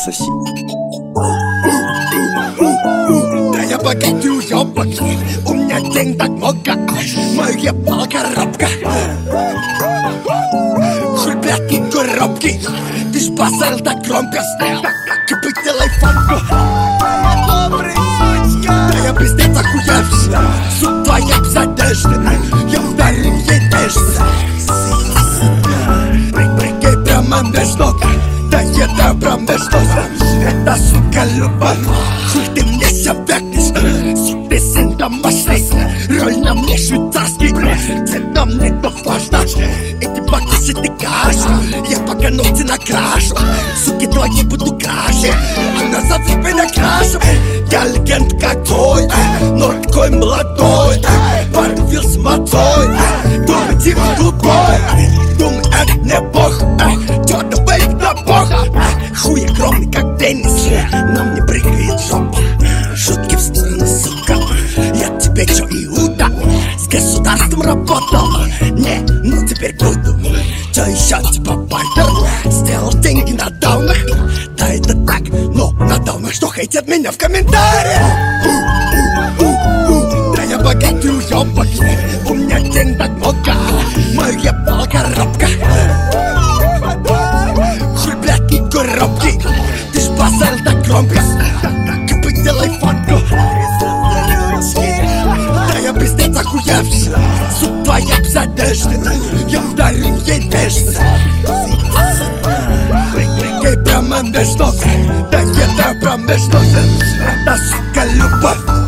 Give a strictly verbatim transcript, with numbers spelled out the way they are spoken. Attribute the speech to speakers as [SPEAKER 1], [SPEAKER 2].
[SPEAKER 1] соси.
[SPEAKER 2] Да я богатый уёбок, у меня денег так много, моя коробка. Хуй, блядь, не коробки, ты ж базарил так громко. Кипы, делай фанку. Да я пиздец охуевший, суд твоя безодежда, я ударил ей дежь. Прыгай прямо между ног, да еда прямо между ног. Это, сука, любовь, хуй ты мне ся вякнешь. Сук ты сын домашний, роль на мне швейцарский. Цвет на мне то важно, эти баки си ты каш. Я пока ногти накрашу, суки твои буду краше, а назад себе накрашу. Я легенд какой, но такой молодой. Парень вил с модой, думай типа тупой. Думай, это не бог, чёрта вейп на бог. Хуй огромный, как теннис, на мне прыгает жопа. Шутки в сторону, сука, я тебе чё, Иуда? С государством работал, не, ну теперь буду. Чё ещё, типа бартер, сделал деньги на даунах. Да это так, но на даунах что хейтят меня в комментариях. Да я богатый уёбок, у меня денег так много, моя коробка. Хуй, блядь, не коробки, ты ж базарил так громко. Кипы, делай фанку. Да я пиздец охуевший, суд твоя безодежда, я ударил ей дежь. Прыгай прямо между ног, да еда прямо между ног. Это, сука, любовь.